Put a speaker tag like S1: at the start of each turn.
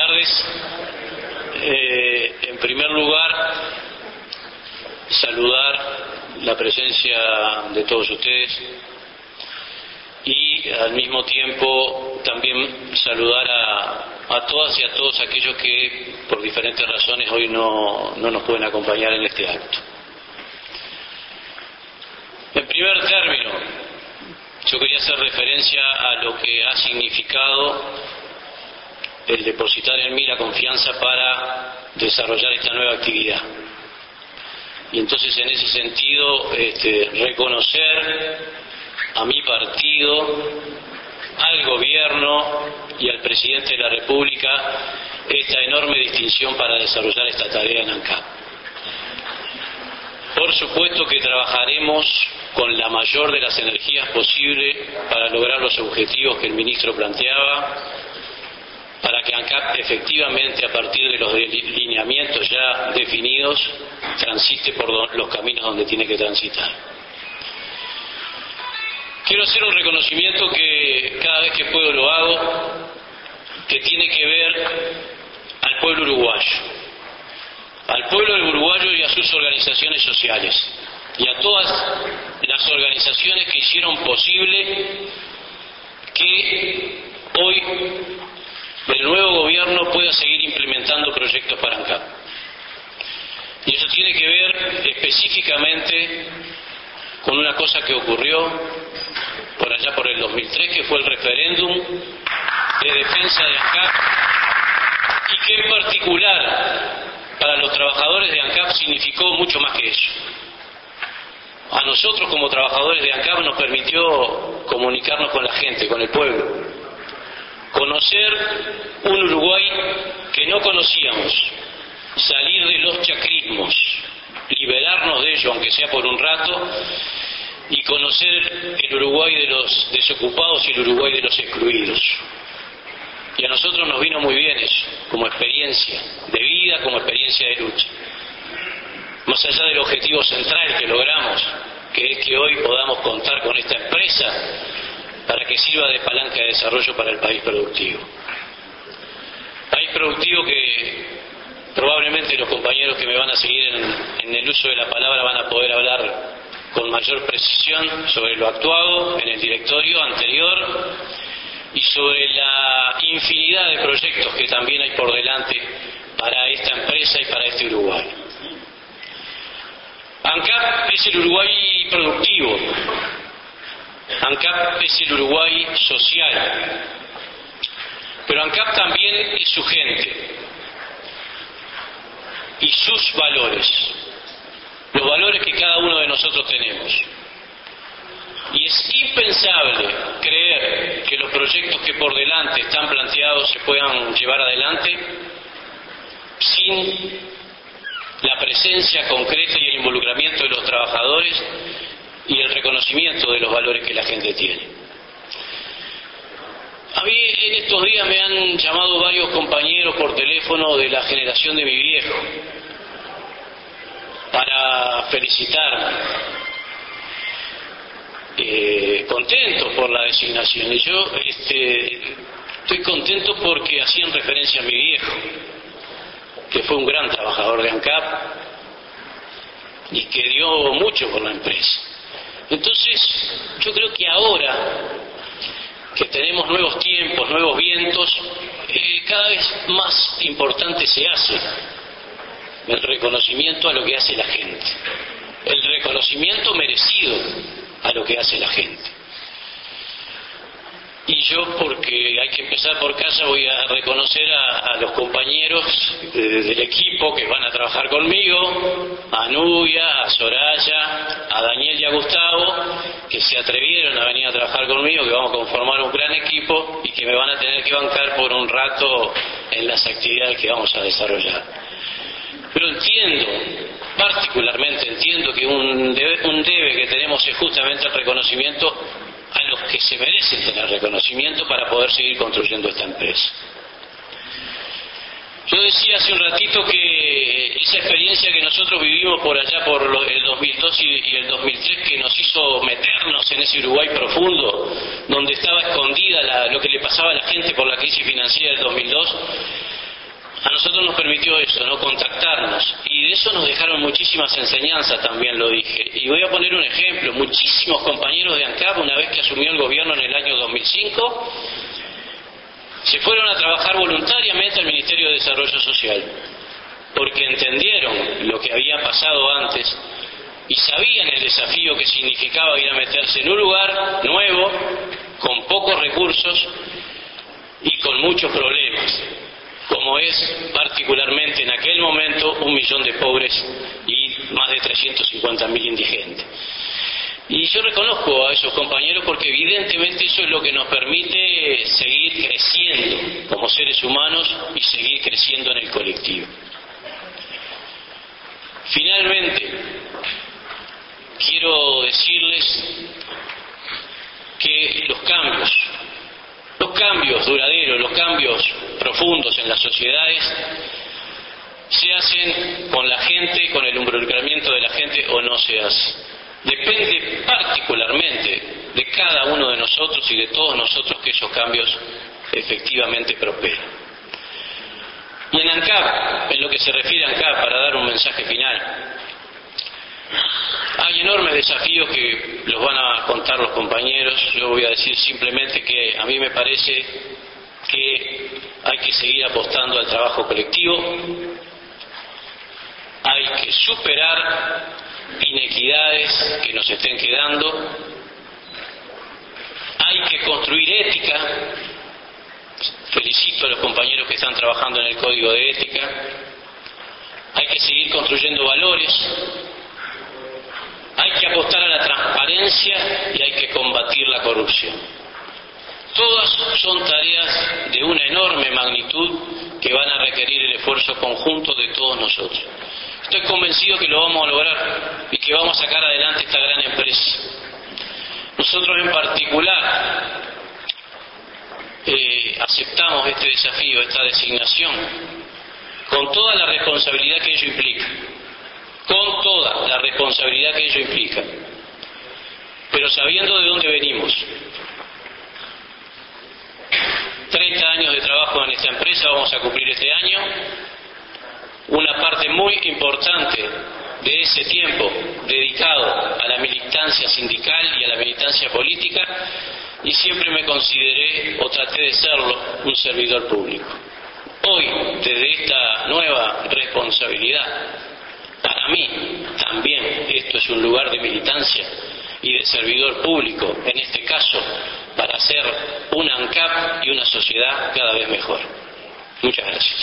S1: tardes. En primer lugar, saludar la presencia de todos ustedes y al mismo tiempo también saludar a todas y a todos aquellos que por diferentes razones hoy no nos pueden acompañar en este acto. En primer término, yo quería hacer referencia a lo que ha significado el depositar en mí la confianza para desarrollar esta nueva actividad. Y entonces en ese sentido reconocer a mi partido, al gobierno y al presidente de la República esta enorme distinción para desarrollar esta tarea en ANCAP. Por supuesto que trabajaremos con la mayor de las energías posible para lograr los objetivos que el ministro planteaba, para que ANCAP efectivamente, a partir de los lineamientos ya definidos, transite por los caminos donde tiene que transitar. Quiero hacer un reconocimiento que cada vez que puedo lo hago, que tiene que ver al pueblo uruguayo. Al pueblo uruguayo y a sus organizaciones sociales, y a todas las organizaciones que hicieron posible que hoy el nuevo gobierno pueda seguir implementando proyectos para ANCAP. Y eso tiene que ver específicamente con una cosa que ocurrió por allá por el 2003, que fue el referéndum de defensa de ANCAP, y que en particular para los trabajadores de ANCAP significó mucho más que eso. A nosotros como trabajadores de ANCAP nos permitió comunicarnos con la gente, con el pueblo, conocer un Uruguay que no conocíamos, salir de los chacrismos, liberarnos de ello, aunque sea por un rato, y conocer el Uruguay de los desocupados y el Uruguay de los excluidos. Y a nosotros nos vino muy bien eso, como experiencia de vida, como experiencia de lucha. Más allá del objetivo central que logramos, que es que hoy podamos contar con esta empresa para que sirva de palanca de desarrollo para el país productivo. País productivo que probablemente los compañeros que me van a seguir en el uso de la palabra van a poder hablar con mayor precisión sobre lo actuado en el directorio anterior y sobre la infinidad de proyectos que también hay por delante para esta empresa y para este Uruguay. ANCAP es el Uruguay productivo, ANCAP es el Uruguay social, pero ANCAP también es su gente y sus valores, los valores que cada uno de nosotros tenemos. Y es impensable creer que los proyectos que por delante están planteados se puedan llevar adelante sin la presencia concreta y el involucramiento de los trabajadores y el reconocimiento de los valores que la gente tiene. A mí en estos días me han llamado varios compañeros por teléfono de la generación de mi viejo para felicitarme. Contento por la designación, y yo estoy contento porque hacían referencia a mi viejo, que fue un gran trabajador de ANCAP y que dio mucho por la empresa. Entonces yo creo que ahora que tenemos nuevos tiempos, nuevos vientos, cada vez más importante se hace el reconocimiento a lo que hace la gente, el reconocimiento merecido a lo que hace la gente. Y yo, porque hay que empezar por casa, voy a reconocer a los compañeros del equipo que van a trabajar conmigo, a Nubia, a Soraya, a Daniel y a Gustavo, que se atrevieron a venir a trabajar conmigo, que vamos a conformar un gran equipo y que me van a tener que bancar por un rato en las actividades que vamos a desarrollar. Pero particularmente entiendo que un debe que tenemos es justamente el reconocimiento a los que se merecen tener reconocimiento para poder seguir construyendo esta empresa. Yo decía hace un ratito que esa experiencia que nosotros vivimos por allá por el 2002 y el 2003, que nos hizo meternos en ese Uruguay profundo, donde estaba escondida lo que le pasaba a la gente por la crisis financiera del 2002, nosotros nos permitió eso, ¿no? Contactarnos, y de eso nos dejaron muchísimas enseñanzas, también lo dije. Y voy a poner un ejemplo: muchísimos compañeros de ANCAP, una vez que asumió el gobierno en el año 2005, se fueron a trabajar voluntariamente al Ministerio de Desarrollo Social, porque entendieron lo que había pasado antes y sabían el desafío que significaba ir a meterse en un lugar nuevo, con pocos recursos y con muchos problemas, como es particularmente en aquel momento 1 millón de pobres y más de 350.000 indigentes. Y yo reconozco a esos compañeros porque evidentemente eso es lo que nos permite seguir creciendo como seres humanos y seguir creciendo en el colectivo. Finalmente, quiero decirles que los cambios duraderos, los cambios profundos en las sociedades se hacen con la gente, con el involucramiento de la gente, o no se hace. Depende particularmente de cada uno de nosotros y de todos nosotros que esos cambios efectivamente prosperen. Y en ANCAP, en lo que se refiere a ANCAP, para dar un mensaje final, hay enormes desafíos que los van a contar los compañeros. Yo voy a decir simplemente que a mí me parece que hay que seguir apostando al trabajo colectivo, hay que superar inequidades que nos estén quedando, hay que construir ética. Felicito a los compañeros que están trabajando en el Código de Ética. Hay que seguir construyendo valores, hay que apostar a la transparencia y hay que combatir la corrupción. Todas son tareas de una enorme magnitud que van a requerir el esfuerzo conjunto de todos nosotros. Estoy convencido que lo vamos a lograr y que vamos a sacar adelante esta gran empresa. Nosotros en particular aceptamos este desafío, esta designación, con toda la responsabilidad que ello implica, pero sabiendo de dónde venimos. 30 años de trabajo en esta empresa vamos a cumplir este año. Una parte muy importante de ese tiempo dedicado a la militancia sindical y a la militancia política, y siempre me consideré, o traté de serlo, un servidor público. Hoy, desde esta nueva responsabilidad, para mí también esto es un lugar de militancia y de servidor público, en este caso para hacer una ANCAP y una sociedad cada vez mejor. Muchas gracias.